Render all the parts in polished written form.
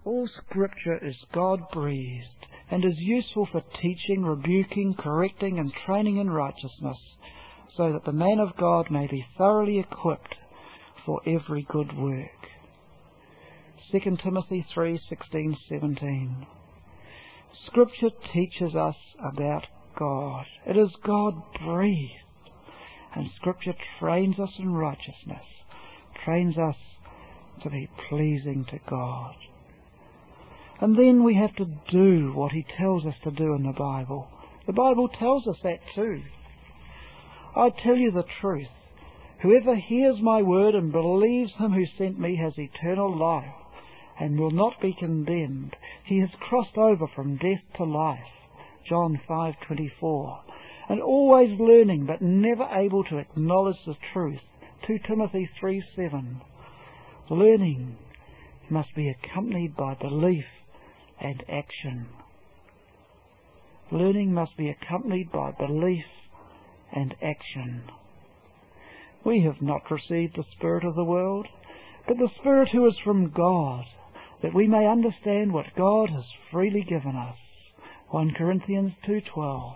All Scripture is God-breathed and is useful for teaching, rebuking, correcting, and training in righteousness, so that the man of God may be thoroughly equipped for every good work. 2 Timothy 3:16-17. Scripture teaches us about God. It is God-breathed, and Scripture trains us in righteousness, trains us to be pleasing to God. And then we have to do what He tells us to do in the Bible. The Bible tells us that too. I tell you the truth. Whoever hears my word and believes Him who sent me has eternal life and will not be condemned. He has crossed over from death to life. John 5:24. And always learning but never able to acknowledge the truth. 2 Timothy 3:7. Learning must be accompanied by belief and action. Learning must be accompanied by belief and action. We have not received the Spirit of the world, but the Spirit who is from God, that we may understand what God has freely given us. 1 Corinthians 2:12.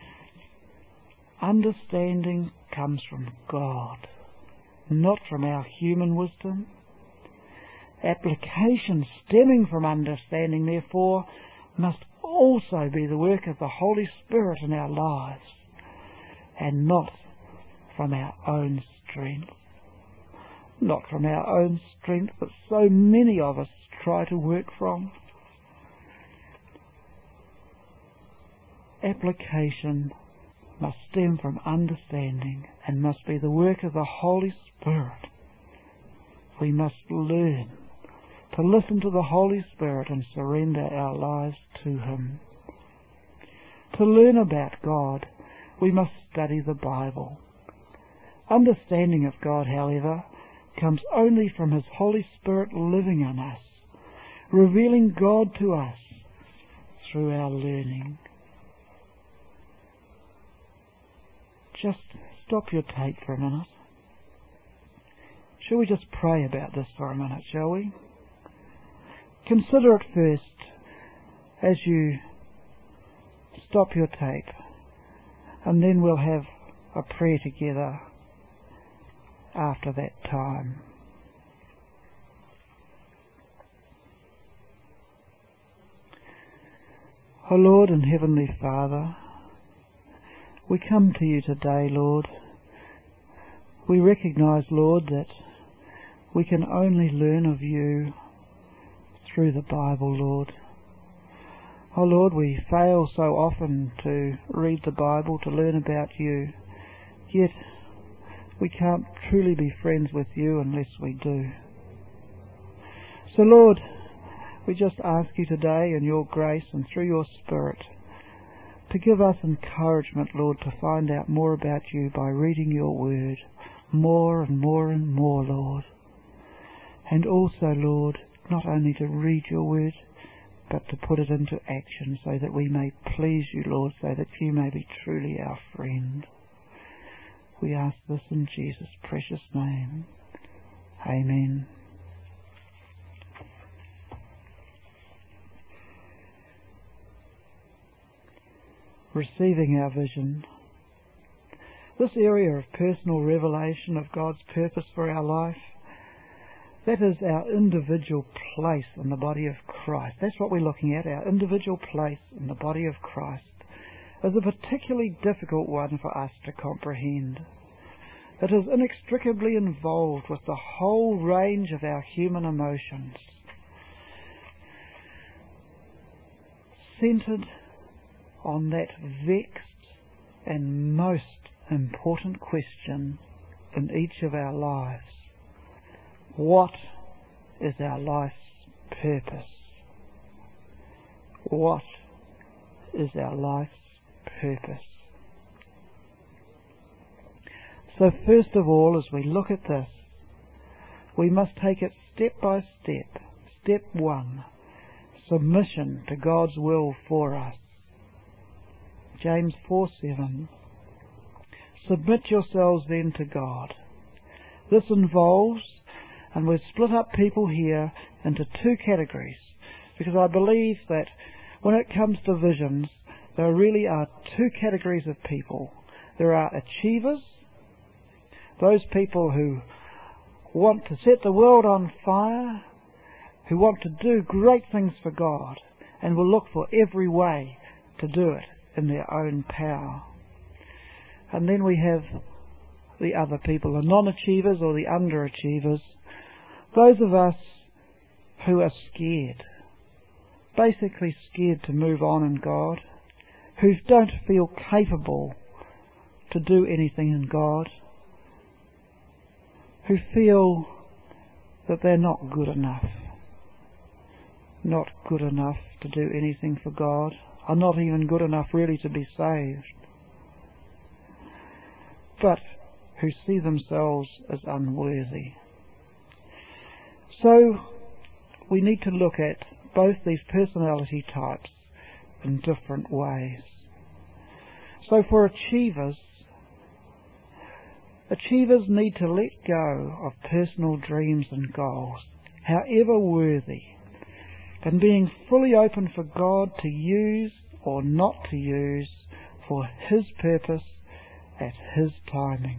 Understanding comes from God, not from our human wisdom. Application stemming from understanding, therefore, must also be the work of the Holy Spirit in our lives, and not from our own strength. Not from our own strength that so many of us try to work from. Application must stem from understanding and must be the work of the Holy Spirit. We must learn to listen to the Holy Spirit and surrender our lives to Him. To learn about God, we must study the Bible. Understanding of God, however, comes only from His Holy Spirit living in us, revealing God to us through our learning. Just stop your tape for a minute. Shall we just pray about this for a minute, shall we? Consider it first as you stop your tape, and then we'll have a prayer together after that time. O Lord and Heavenly Father, we come to you today, Lord. We recognise, Lord, that we can only learn of you through the Bible, Lord. Oh Lord, we fail so often to read the Bible, to learn about you, yet we can't truly be friends with you unless we do. So Lord, we just ask you today in your grace and through your Spirit to give us encouragement, Lord, to find out more about you by reading your word more and more and more, Lord. And also, Lord, not only to read your word, but to put it into action so that we may please you, Lord, so that you may be truly our friend. We ask this in Jesus' precious name. Amen. Receiving our vision. This area of personal revelation of God's purpose for our life, that is our individual place in the body of Christ. That's what we're looking at, our individual place in the body of Christ, is a particularly difficult one for us to comprehend. It is inextricably involved with the whole range of our human emotions, centred on that vexed and most important question in each of our lives. What is our life's purpose? What is our life's purpose? So first of all, as we look at this, we must take it step by step. Step 1, submission to God's will for us. James 4:7. Submit yourselves then to God. This involves, and we've split up people here into two categories. because I believe that when it comes to visions, there really are two categories of people. There are achievers, those people who want to set the world on fire, who want to do great things for God, and will look for every way to do it in their own power. And then we have the other people, the non-achievers or the underachievers, those of us who are scared, basically scared to move on in God, who don't feel capable to do anything in God, who feel that they're not good enough to do anything for God, are not even good enough really to be saved, but who see themselves as unworthy. So we need to look at both these personality types in different ways. So for achievers need to let go of personal dreams and goals, however worthy, and being fully open for God to use or not to use for His purpose at His timing.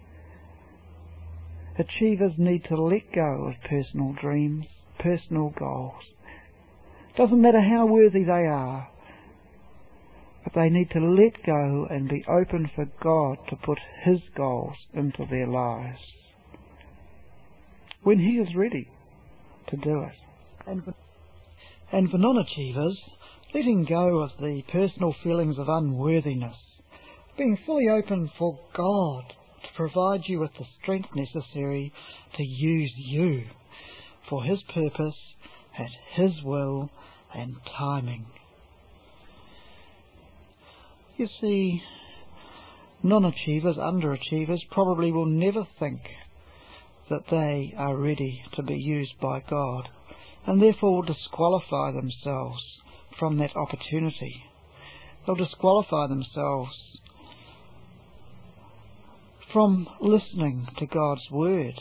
Achievers need to let go of personal dreams, personal goals. Doesn't matter how worthy they are, but they need to let go and be open for God to put His goals into their lives when He is ready to do it. And for non-achievers, letting go of the personal feelings of unworthiness, being fully open for God to provide you with the strength necessary to use you for His purpose at His will and timing. You see, non-achievers, underachievers, probably will never think that they are ready to be used by God, and therefore will disqualify themselves from that opportunity. They'll disqualify themselves from listening to God's word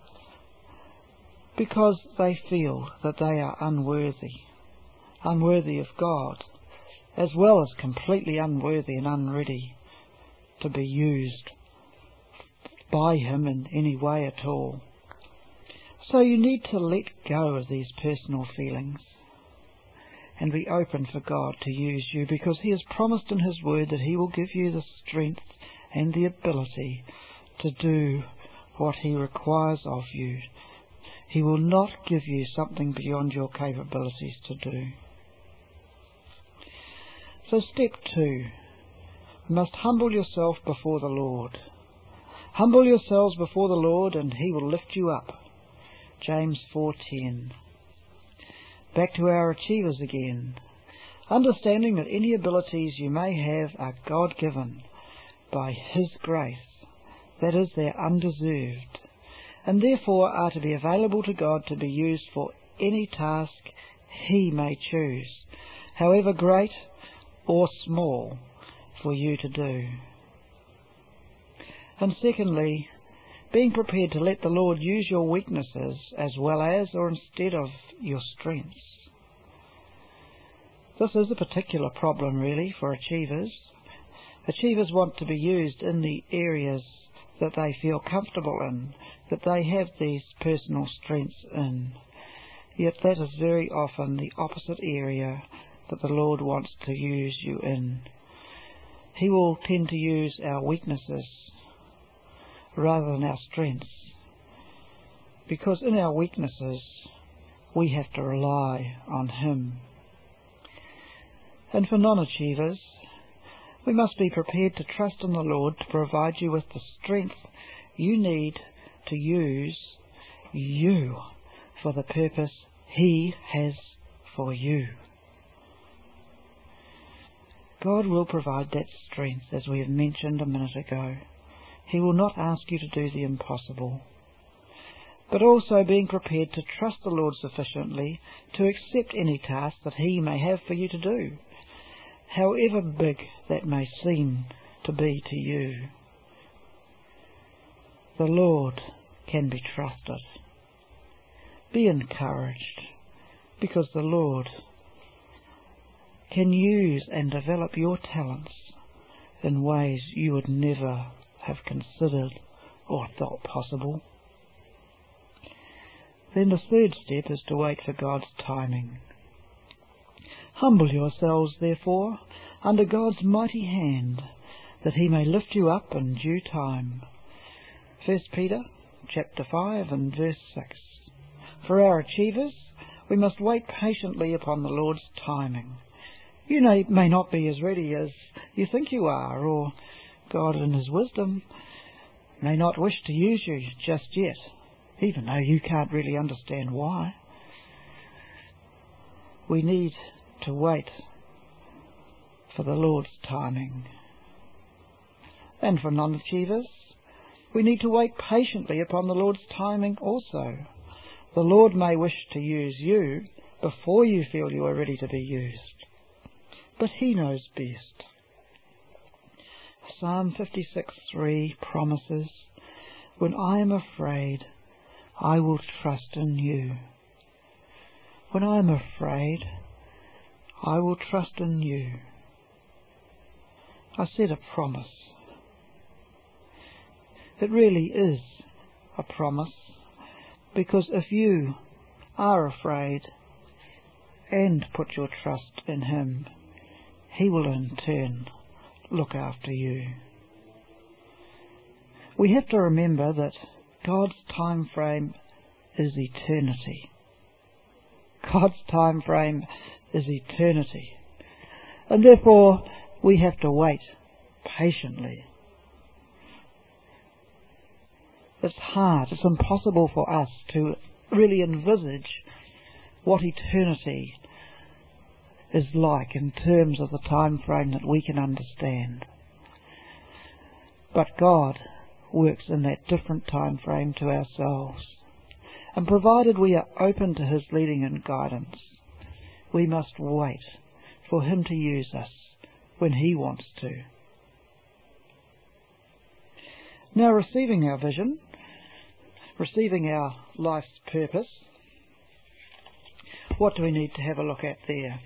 because they feel that they are unworthy of God, as well as completely unworthy and unready to be used by Him in any way at all. So you need to let go of these personal feelings and be open for God to use you, because He has promised in His word that He will give you the strength and the ability to do what He requires of you. He will not give you something beyond your capabilities to do. So step 2, you must humble yourself before the Lord. Humble yourselves before the Lord and He will lift you up. James 4:10. Back to our achievers again. Understanding that any abilities you may have are God-given by His grace, that is, they're undeserved, and therefore are to be available to God to be used for any task He may choose, however great or small, for you to do. And secondly, being prepared to let the Lord use your weaknesses as well as or instead of your strengths. This is a particular problem really for achievers. Achievers want to be used in the areas that they feel comfortable in, that they have these personal strengths in. Yet that is very often the opposite area that the Lord wants to use you in. He will tend to use our weaknesses rather than our strengths, because in our weaknesses we have to rely on Him. And for non-achievers, we must be prepared to trust in the Lord to provide you with the strength you need to use you for the purpose He has for you. God will provide that strength, as we have mentioned a minute ago. He will not ask you to do the impossible, but also being prepared to trust the Lord sufficiently to accept any task that He may have for you to do, however big that may seem to be to you. The Lord can be trusted. Be encouraged. because the Lord can use and develop your talents in ways you would never have considered or thought possible. Then the third step is to wait for God's timing. Humble yourselves, therefore, under God's mighty hand, that he may lift you up in due time. 1 Peter chapter 5 and verse 6. For our achievers, we must wait patiently upon the Lord's timing. You may not be as ready as you think you are, or God in his wisdom may not wish to use you just yet, even though you can't really understand why. We need to wait for the Lord's timing. And for non-achievers, we need to wait patiently upon the Lord's timing also. The Lord may wish to use you before you feel you are ready to be used, but he knows best. Psalm 56:3 promises, "When I am afraid, I will trust in you." When I am afraid, I will trust in you. I said a promise. It really is a promise, because if you are afraid and put your trust in him, he will in turn look after you. We have to remember that God's time frame is eternity. God's time frame is eternity. And therefore we have to wait patiently. It's hard, it's impossible for us to really envisage what eternity is like in terms of the time frame that we can understand. But God works in that different time frame to ourselves. And provided we are open to his leading and guidance, we must wait for him to use us when he wants to. Now, receiving our vision, receiving our life's purpose, what do we need to have a look at there?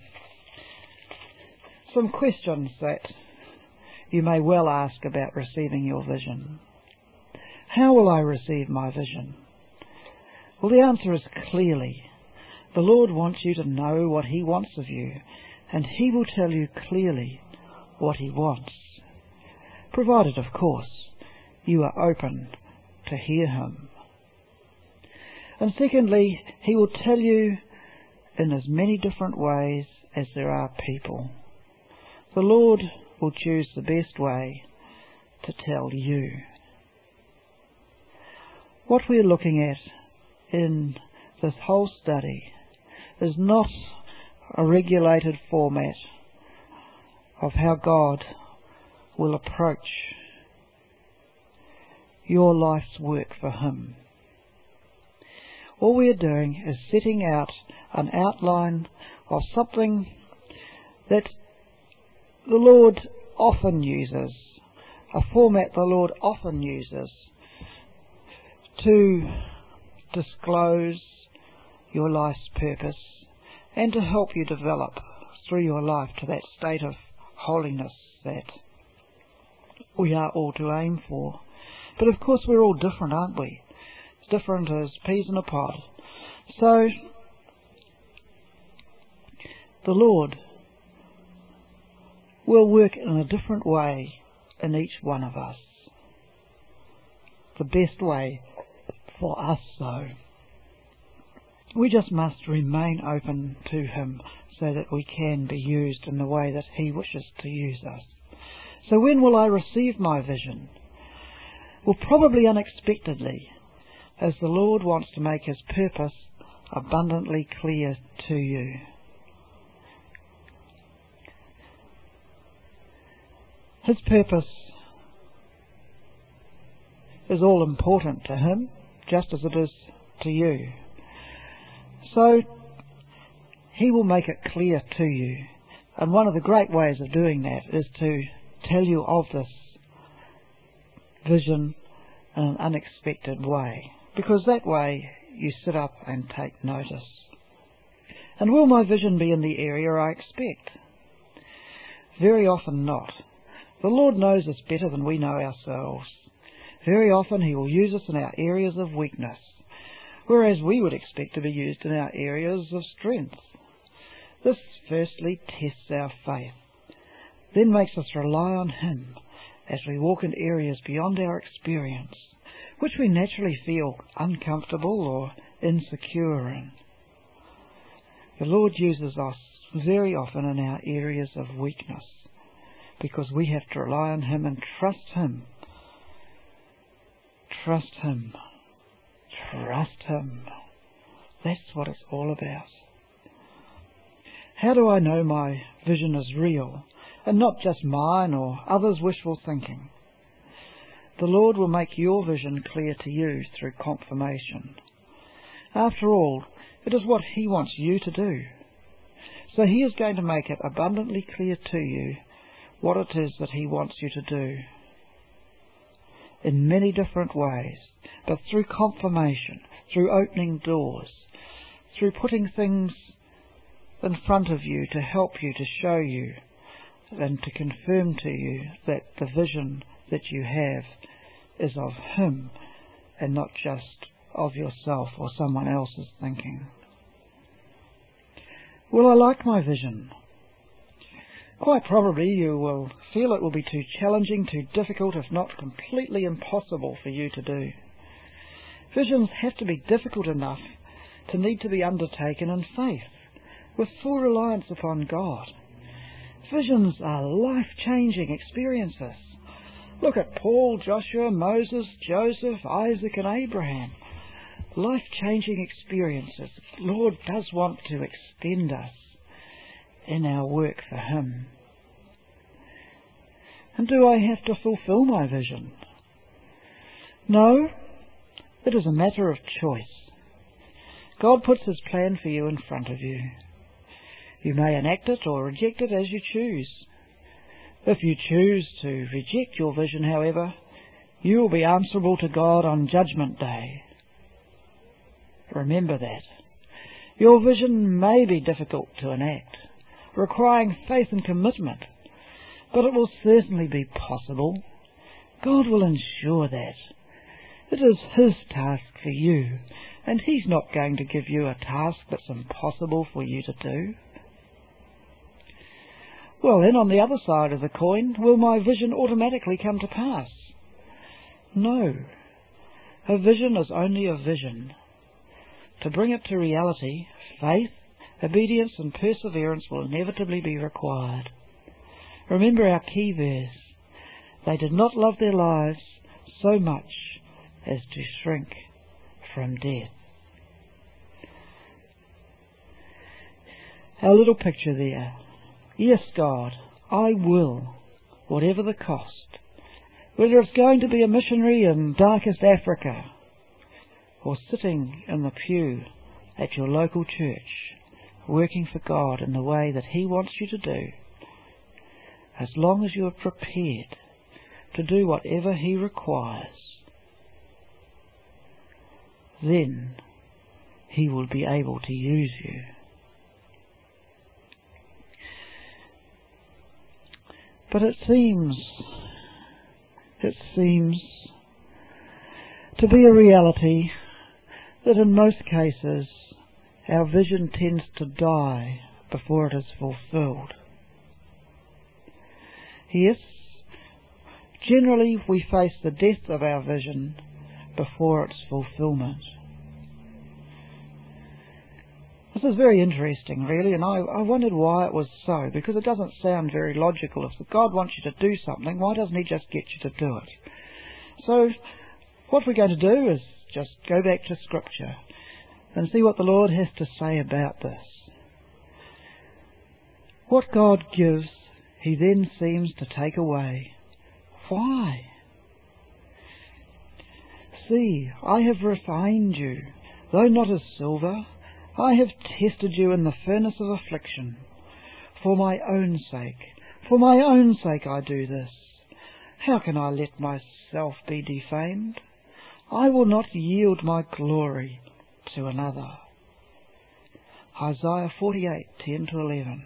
Some questions that you may well ask about receiving your vision. How will I receive my vision? Well, the answer is clearly, the Lord wants you to know what he wants of you, and he will tell you clearly what he wants, provided, of course, you are open to hear him. And secondly, he will tell you in as many different ways as there are people. The Lord will choose the best way to tell you. What we're looking at in this whole study is not a regulated format of how God will approach your life's work for him. All we are doing is setting out an outline of something that the Lord often uses, a format the Lord often uses to disclose your life's purpose and to help you develop through your life to that state of holiness that we are all to aim for. But of course we're all different, aren't we? It's different as peas in a pod. So the Lord will work in a different way in each one of us. The best way for us, though. We just must remain open to him so that we can be used in the way that he wishes to use us. So when will I receive my vision? Well, probably unexpectedly, as the Lord wants to make his purpose abundantly clear to you. His purpose is all important to him, just as it is to you. So he will make it clear to you. And one of the great ways of doing that is to tell you of this vision in an unexpected way, because that way you sit up and take notice. And will my vision be in the area I expect? Very often not. The Lord knows us better than we know ourselves. Very often He will use us in our areas of weakness, whereas we would expect to be used in our areas of strength. This firstly tests our faith, then makes us rely on Him as we walk in areas beyond our experience, which we naturally feel uncomfortable or insecure in. The Lord uses us very often in our areas of weakness because we have to rely on Him and trust Him. Trust Him. Trust Him. That's what it's all about. How do I know my vision is real and not just mine or others' wishful thinking? The Lord will make your vision clear to you through confirmation. After all, it is what He wants you to do. So He is going to make it abundantly clear to you what it is that He wants you to do. In many different ways, but through confirmation, through opening doors, through putting things in front of you to help you, to show you, and to confirm to you that the vision that you have is of Him and not just of yourself or someone else's thinking. Will I like my vision? Quite probably you will feel it will be too challenging, too difficult, if not completely impossible for you to do. Visions have to be difficult enough to need to be undertaken in faith, with full reliance upon God. Visions are life-changing experiences. Look at Paul, Joshua, Moses, Joseph, Isaac and Abraham. Life-changing experiences. The Lord does want to extend us in our work for Him. And do I have to fulfill my vision? No, it is a matter of choice. God puts His plan for you in front of you. You may enact it or reject it as you choose. If you choose to reject your vision, however, you will be answerable to God on Judgment Day. Remember that. Your vision may be difficult to enact, requiring faith and commitment, but it will certainly be possible. God will ensure that. It is His task for you, and He's not going to give you a task that's impossible for you to do. Well, then, on the other side of the coin, will my vision automatically come to pass? No. A vision is only a vision. To bring it to reality, faith, obedience and perseverance will inevitably be required. Remember our key verse. They did not love their lives so much as to shrink from death. Our little picture there. Yes, God, I will, whatever the cost. Whether it's going to be a missionary in darkest Africa, or sitting in the pew at your local church, working for God in the way that He wants you to do, as long as you are prepared to do whatever He requires, then He will be able to use you. But it seems to be a reality that in most cases our vision tends to die before it is fulfilled. Yes, generally we face the death of our vision before its fulfillment. This is very interesting, really, and I wondered why it was so, because it doesn't sound very logical. If God wants you to do something, why doesn't He just get you to do it? So what we're going to do is just go back to Scripture and see what the Lord has to say about this. What God gives, He then seems to take away. Why? See, I have refined you, though not as silver. I have tested you in the furnace of affliction. For my own sake I do this. How can I let myself be defamed? I will not yield my glory to another. Isaiah 48:10-11.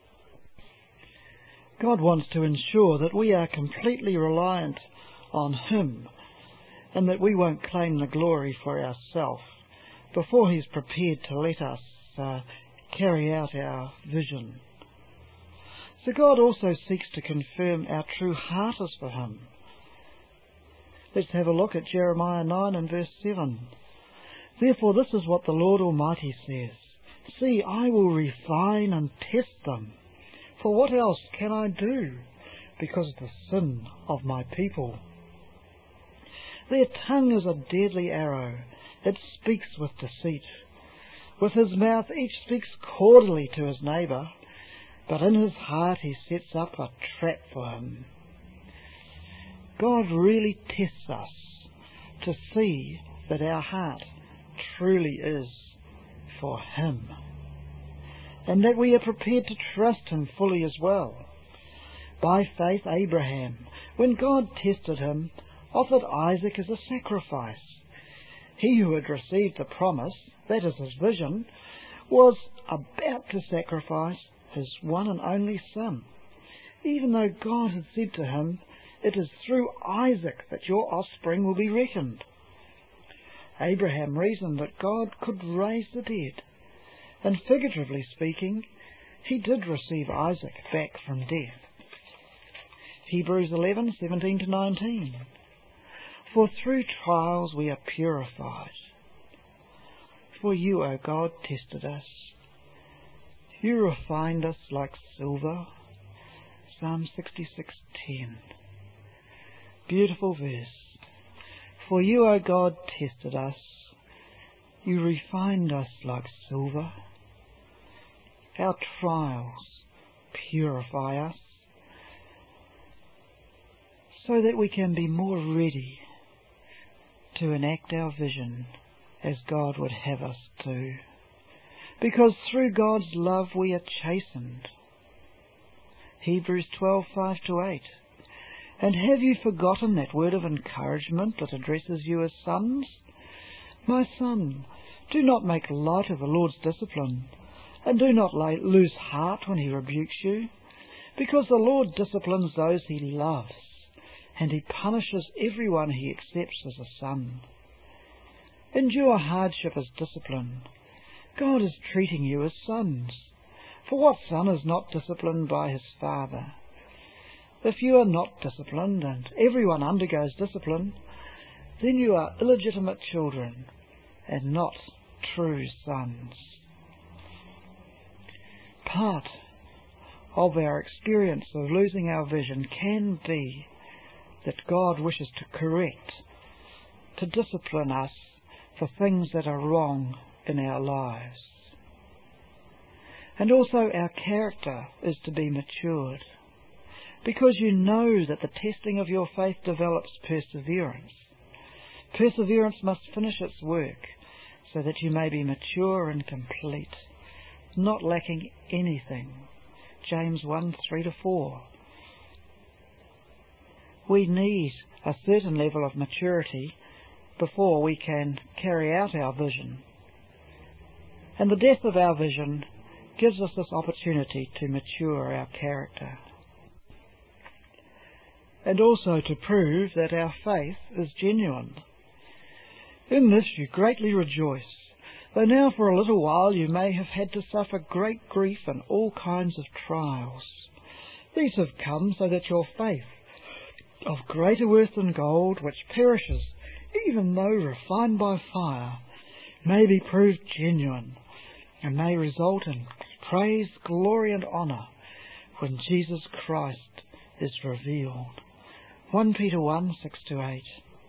God wants to ensure that we are completely reliant on Him and that we won't claim the glory for ourselves before He's prepared to let us carry out our vision. So God also seeks to confirm our true heart is for Him. Let's have a look at Jeremiah 9 and verse 7. Therefore this is what the Lord Almighty says. See, I will refine and test them. For what else can I do because of the sin of my people? Their tongue is a deadly arrow. It speaks with deceit. With his mouth each speaks cordially to his neighbour, but in his heart he sets up a trap for him. God really tests us to see that our heart truly is for Him, and that we are prepared to trust Him fully as well. By faith, Abraham, when God tested him, offered Isaac as a sacrifice. He who had received the promise, that is his vision, was about to sacrifice his one and only son, even though God had said to him, "It is through Isaac that your offspring will be reckoned." Abraham reasoned that God could raise the dead, and figuratively speaking, he did receive Isaac back from death. Hebrews 11:17-19. For through trials we are purified. For you, O God, tested us. You refined us like silver. Psalm 66:10. Beautiful verse. For you, O God, tested us. You refined us like silver. Our trials purify us so that we can be more ready to enact our vision as God would have us to. Because through God's love we are chastened. Hebrews 12:5-8. And have you forgotten that word of encouragement that addresses you as sons? My son, do not make light of the Lord's discipline, and do not lose heart when He rebukes you, because the Lord disciplines those He loves, and He punishes everyone He accepts as a son. Endure hardship as discipline. God is treating you as sons. For what son is not disciplined by his father? If you are not disciplined, and everyone undergoes discipline, then you are illegitimate children and not true sons. Part of our experience of losing our vision can be that God wishes to correct, to discipline us for things that are wrong in our lives. And also our character is to be matured, because you know that the testing of your faith develops perseverance. Perseverance must finish its work so that you may be mature and complete, not lacking anything. James 1:3-4. We need a certain level of maturity before we can carry out our vision. And the death of our vision gives us this opportunity to mature our character, and also to prove that our faith is genuine. In this you greatly rejoice, though now for a little while you may have had to suffer great grief and all kinds of trials. These have come so that your faith, of greater worth than gold, which perishes even though refined by fire, may be proved genuine, and may result in praise, glory and honour when Jesus Christ is revealed. 1 Peter 1:6-8.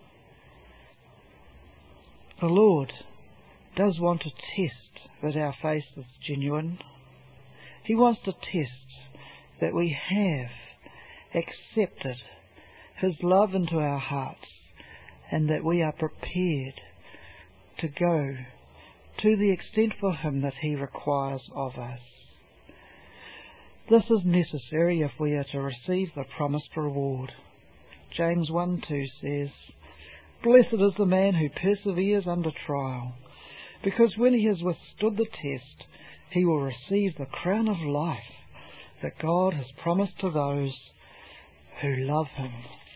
The Lord does want to test that our faith is genuine. He wants to test that we have accepted His love into our hearts, and that we are prepared to go to the extent for Him that He requires of us. This is necessary if we are to receive the promised reward. James 1:2 says, Blessed is the man who perseveres under trial, because when he has withstood the test, he will receive the crown of life that God has promised to those who love him.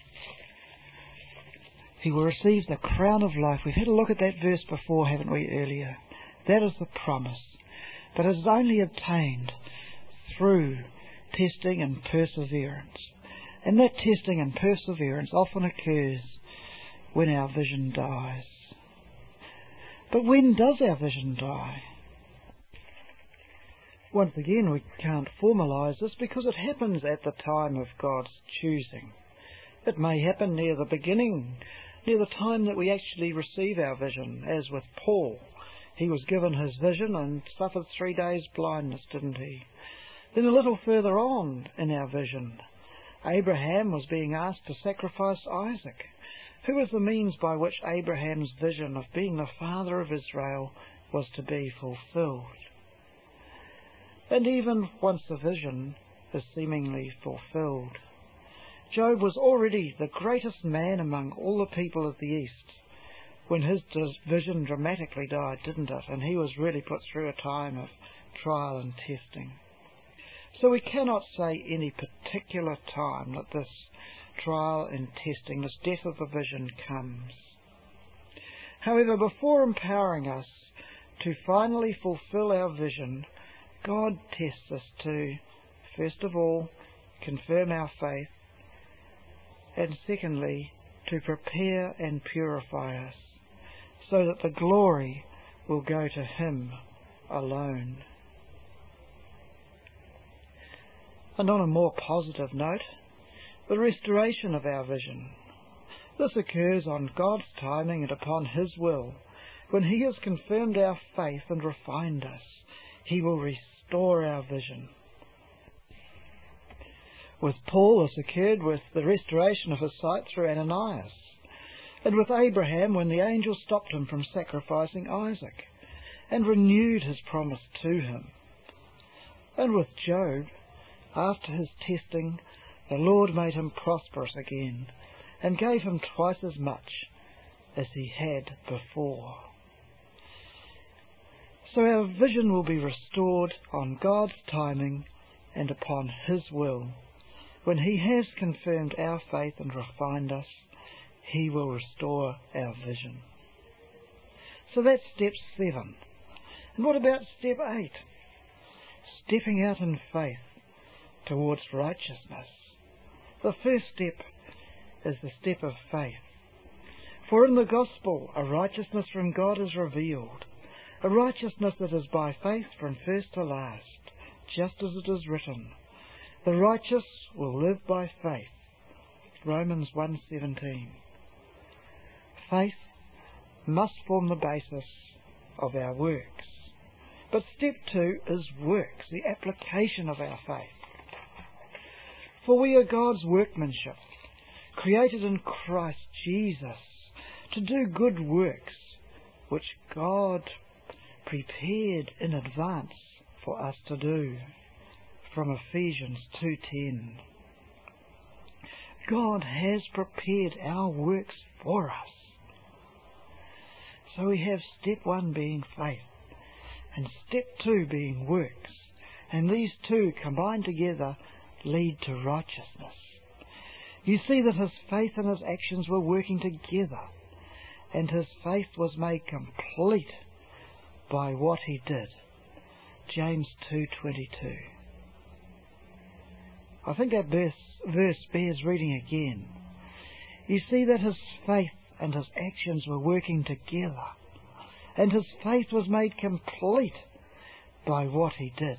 He will receive the crown of life. We've had a look at that verse before, haven't we, earlier? That is the promise. But it is only obtained through testing and perseverance. And that testing and perseverance often occurs when our vision dies. But when does our vision die? Once again, we can't formalise this because it happens at the time of God's choosing. It may happen near the beginning, near the time that we actually receive our vision, as with Paul. He was given his vision and suffered 3 days blindness, didn't he? Then a little further on in our vision, Abraham was being asked to sacrifice Isaac. Who was the means by which Abraham's vision of being the father of Israel was to be fulfilled? And even once the vision is seemingly fulfilled, Job was already the greatest man among all the people of the East when his vision dramatically died, didn't it? And he was really put through a time of trial and testing. So we cannot say any particular time that this trial and testing, this death of the vision comes. However, before empowering us to finally fulfill our vision, God tests us to, first of all, confirm our faith, and secondly, to prepare and purify us, so that the glory will go to him alone. And on a more positive note, the restoration of our vision. This occurs on God's timing and upon his will. When he has confirmed our faith and refined us, he will restore our vision. With Paul, this occurred with the restoration of his sight through Ananias, and with Abraham when the angel stopped him from sacrificing Isaac and renewed his promise to him. And with Job, after his testing, the Lord made him prosperous again and gave him twice as much as he had before. So our vision will be restored on God's timing and upon his will. When he has confirmed our faith and refined us, he will restore our vision. So that's step 7. And what about step 8? Stepping out in faith towards righteousness. The first step is the step of faith. For in the gospel, a righteousness from God is revealed, a righteousness that is by faith from first to last, just as it is written, the righteous will live by faith. Romans 1:17. Faith must form the basis of our works. But step 2 is works, the application of our faith. For we are God's workmanship, created in Christ Jesus to do good works, which God prepared in advance for us to do. From Ephesians 2:10. God has prepared our works for us. So we have step 1 being faith, and step 2 being works, and these two combined together lead to righteousness. You see that his faith and his actions were working together, and his faith was made complete by what he did. James 2:22. I think that verse bears reading again. You see that his faith and his actions were working together, and his faith was made complete by what he did.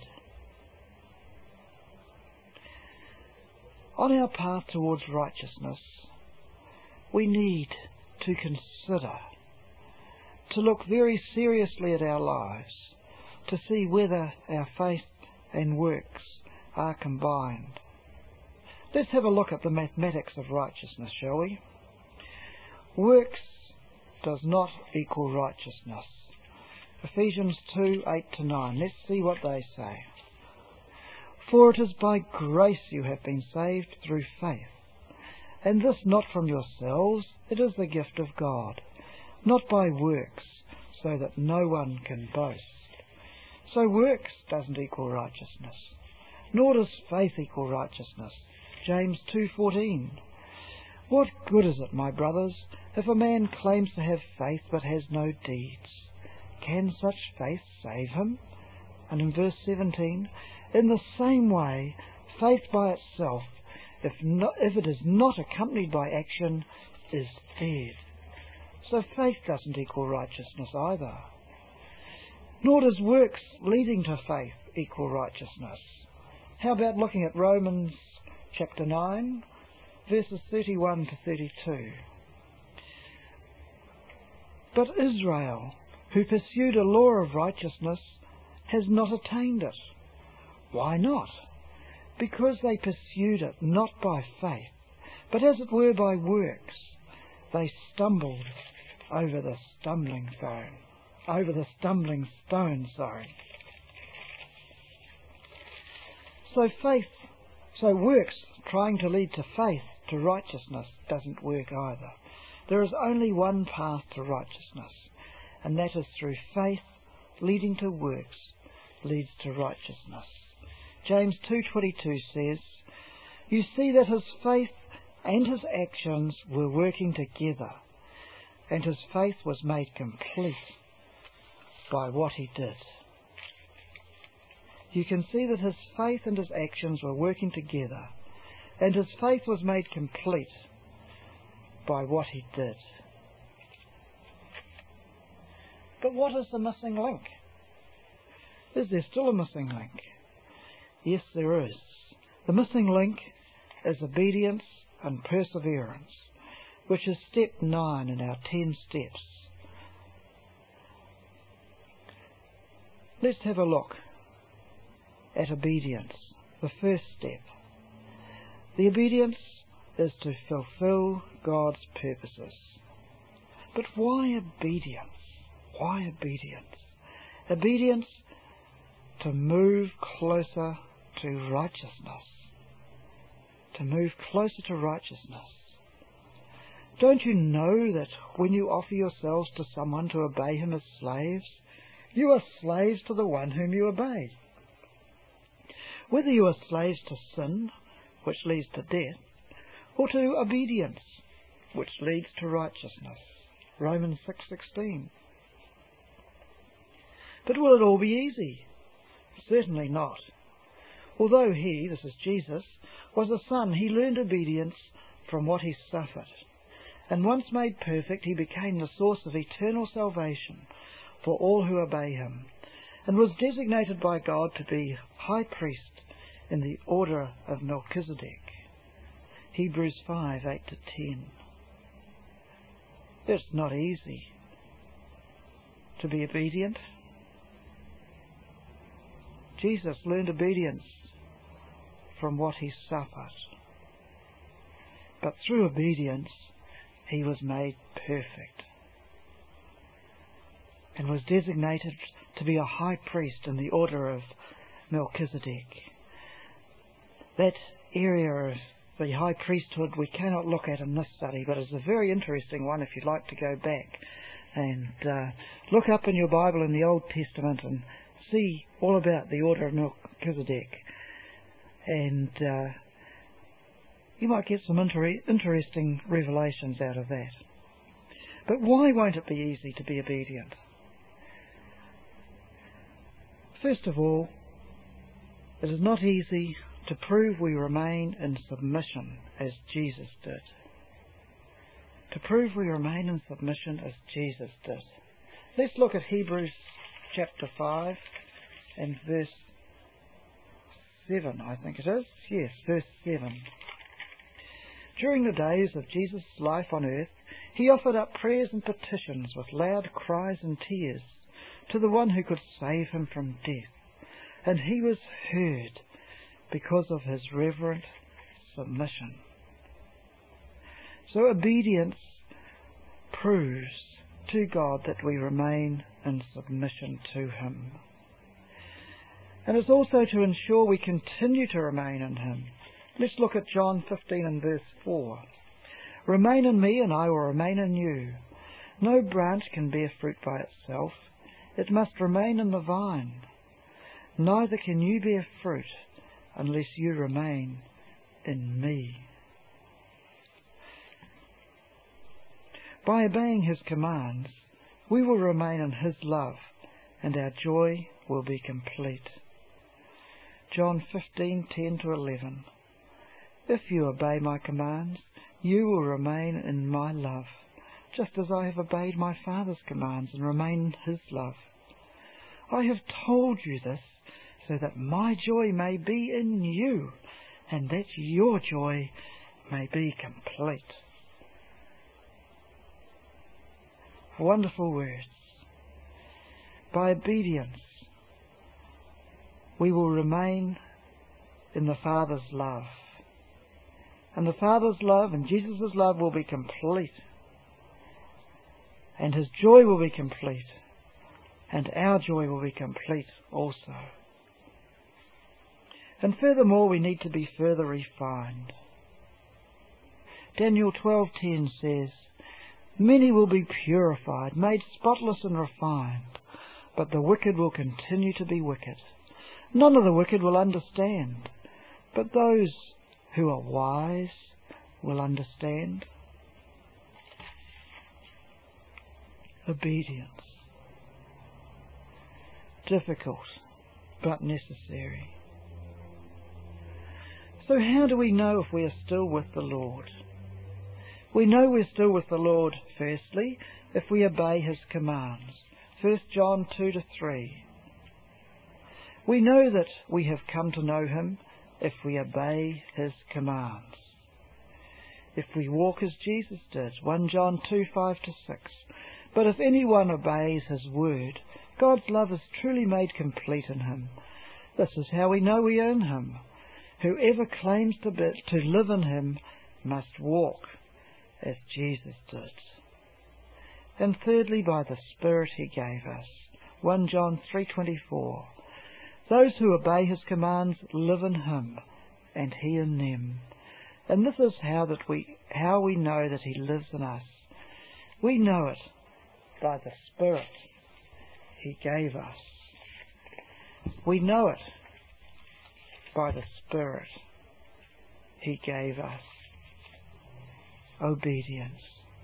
On our path towards righteousness, we need to consider, to look very seriously at our lives, to see whether our faith and works are combined. Let's have a look at the mathematics of righteousness, shall we? Works does not equal righteousness. Ephesians 2:8-9. Let's see what they say. For it is by grace you have been saved through faith, and this not from yourselves, it is the gift of God, not by works, so that no one can boast. So works doesn't equal righteousness, nor does faith equal righteousness. James 2:14. What good is it, my brothers, if a man claims to have faith but has no deeds? Can such faith save him? And in verse 17, in the same way, faith by itself, if it is not accompanied by action, is dead. So faith doesn't equal righteousness either. Nor does works leading to faith equal righteousness. How about looking at Romans chapter 9, verses 31 to 32. But Israel, who pursued a law of righteousness, has not attained it. Why not? Because they pursued it not by faith, but as it were by works. They stumbled over the stumbling stone. So works trying to lead to faith, to righteousness, doesn't work either. There is only one path to righteousness, and that is through faith leading to works leads to righteousness. James 2:22 says, "You see that his faith and his actions were working together, and his faith was made complete by what he did." You can see that his faith and his actions were working together, and his faith was made complete by what he did. But what is the missing link? Is there still a missing link? Yes, there is. The missing link is obedience and perseverance, which is step 9 in our 10 steps. Let's have a look at obedience, the first step. The obedience is to fulfill God's purposes. But why obedience? Why obedience? Obedience to move closer to righteousness. To move closer to righteousness. Don't you know that when you offer yourselves to someone to obey him as slaves, you are slaves to the one whom you obey? Whether you are slaves to sin, which leads to death, or to obedience, which leads to righteousness. Romans 6:16. But will it all be easy? Certainly not. Although he, this is Jesus, was a son, he learned obedience from what he suffered. And once made perfect, he became the source of eternal salvation for all who obey him, and was designated by God to be high priest in the order of Melchizedek. Hebrews 5:8-10. It's not easy to be obedient. Jesus learned obedience from what he suffered. But through obedience, he was made perfect and was designated to be a high priest in the order of Melchizedek. That area of the high priesthood we cannot look at in this study, but it's a very interesting one if you'd like to go back and look up in your Bible in the Old Testament and see all about the order of Melchizedek. And you might get some interesting revelations out of that. But why won't it be easy to be obedient? First of all, it is not easy to prove we remain in submission as Jesus did. To prove we remain in submission as Jesus did. Let's look at Hebrews chapter 5 and verse 7, I think it is. Yes, verse 7. During the days of Jesus' life on earth, he offered up prayers and petitions with loud cries and tears to the one who could save him from death. And he was heard because of his reverent submission. So obedience proves to God that we remain in submission to him. And it's also to ensure we continue to remain in him. Let's look at John 15 and verse 4. Remain in me and I will remain in you. No branch can bear fruit by itself. It must remain in the vine. neither can you bear fruit unless you remain in me. By obeying his commands, we will remain in his love, and our joy will be complete. John 15:10-11. If you obey my commands, you will remain in my love, just as I have obeyed my Father's commands and remain in his love. I have told you this so that my joy may be in you, and that your joy may be complete. Wonderful words. By obedience, we will remain in the Father's love. And the Father's love and Jesus' love will be complete. And his joy will be complete. And our joy will be complete also. And furthermore, we need to be further refined. Daniel 12:10 says, "Many will be purified, made spotless and refined, but the wicked will continue to be wicked. None of the wicked will understand, but those who are wise will understand." Obedience. Difficult, but necessary. So how do we know if we are still with the Lord? We know we're still with the Lord, firstly, if we obey his commands. 1 John 2-3. We know that we have come to know him if we obey his commands. If we walk as Jesus did, 1 John 2:5-6. But if anyone obeys his word, God's love is truly made complete in him. This is how we know we own him. Whoever claims to live in him must walk as Jesus did. And thirdly, by the Spirit he gave us. 1 John 3:24. Those who obey his commands live in him, and he in them. And this is how we know that he lives in us. We know it by the Spirit he gave us. We know it by the Spirit he gave us. Obedience.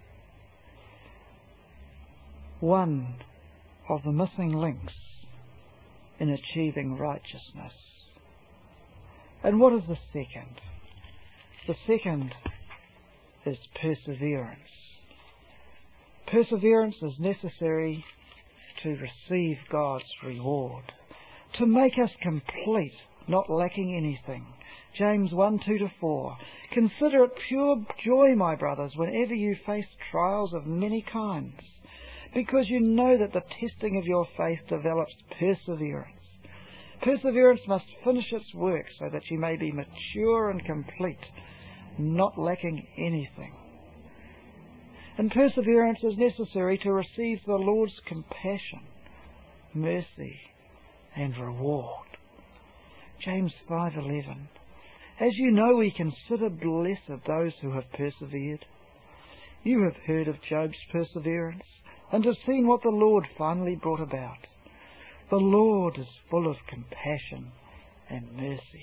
One of the missing links in achieving righteousness. And what is the second? The second is perseverance. Perseverance is necessary to receive God's reward, to make us complete, not lacking anything. James 1:2-4. Consider it pure joy, my brothers, whenever you face trials of many kinds, because you know that the testing of your faith develops perseverance. Perseverance must finish its work so that you may be mature and complete, not lacking anything. And perseverance is necessary to receive the Lord's compassion, mercy, and reward. James 5:11. As you know, we consider blessed those who have persevered. You have heard of Job's perseverance and have seen what the Lord finally brought about. The Lord is full of compassion and mercy.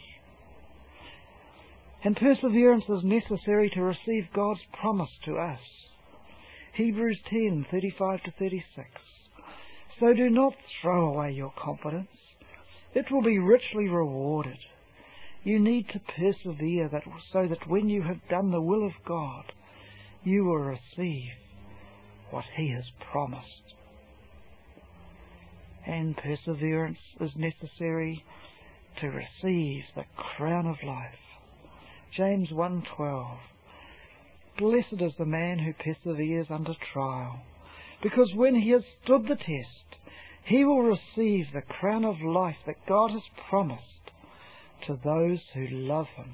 And perseverance is necessary to receive God's promise to us. Hebrews 10:35-36. So do not throw away your confidence. It will be richly rewarded. You need to persevere so that when you have done the will of God, you will receive what he has promised. And perseverance is necessary to receive the crown of life. James 1:12. Blessed is the man who perseveres under trial, because when he has stood the test, he will receive the crown of life that God has promised to those who love him.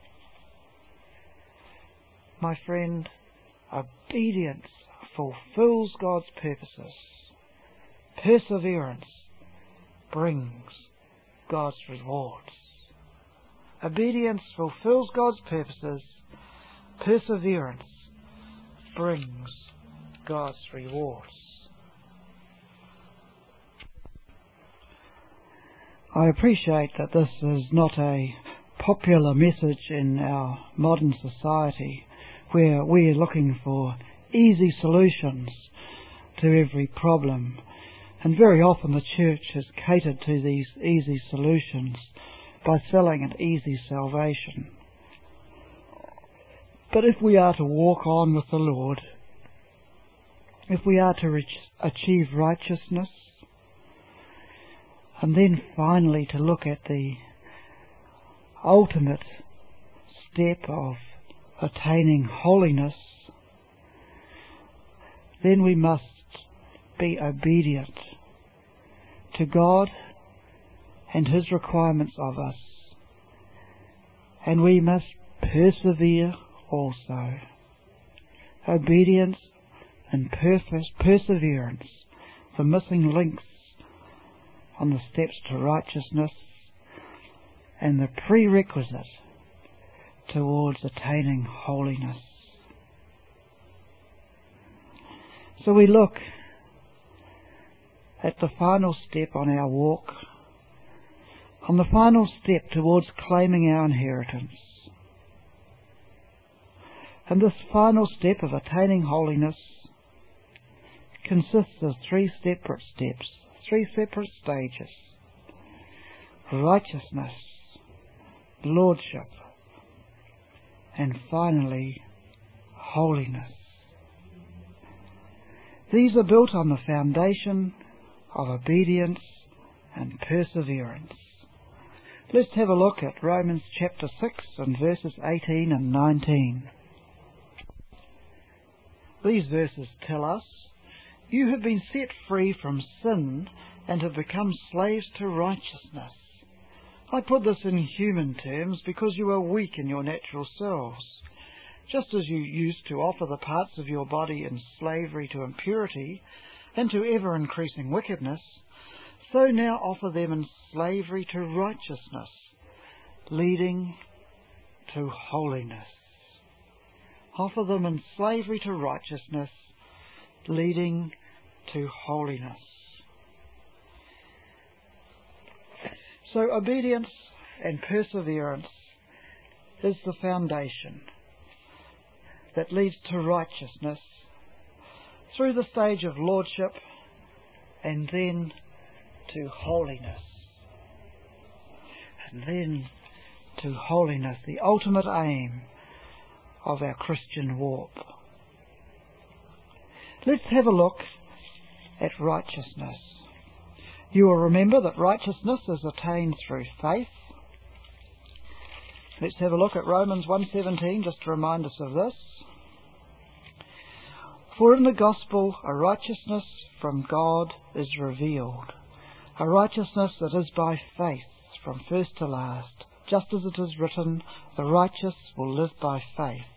My friend, obedience fulfills God's purposes. Perseverance brings God's rewards. Obedience fulfills God's purposes. Perseverance brings God's rewards. I appreciate that this is not a popular message in our modern society, where we're looking for easy solutions to every problem. And very often the church has catered to these easy solutions by selling an easy salvation. But if we are to walk on with the Lord, if we are to achieve righteousness, and then finally to look at the ultimate step of attaining holiness, then we must be obedient to God and His requirements of us, and we must persevere also. Obedience and perseverance, the missing links on the steps to righteousness and the prerequisite towards attaining holiness. So we look at the final step on our walk, on the final step towards claiming our inheritance. And this final step of attaining holiness consists of three separate steps, three separate stages: righteousness, lordship, and finally, holiness. These are built on the foundation of obedience and perseverance. Let's have a look at Romans chapter 6 and verses 18 and 19. These verses tell us, "You have been set free from sin and have become slaves to righteousness." I put this in human terms because you are weak in your natural selves. Just as you used to offer the parts of your body in slavery to impurity and to ever-increasing wickedness, so now offer them in slavery to righteousness, leading to holiness. Offer them in slavery to righteousness, leading to holiness. So obedience and perseverance is the foundation that leads to righteousness through the stage of lordship and then to holiness. And then to holiness, the ultimate aim of our Christian walk. Let's have a look at righteousness. You will remember that righteousness is attained through faith. Let's have a look at Romans 1:17 just to remind us of this. "For in the gospel a righteousness from God is revealed, a righteousness that is by faith from first to last, just as it is written, the righteous will live by faith."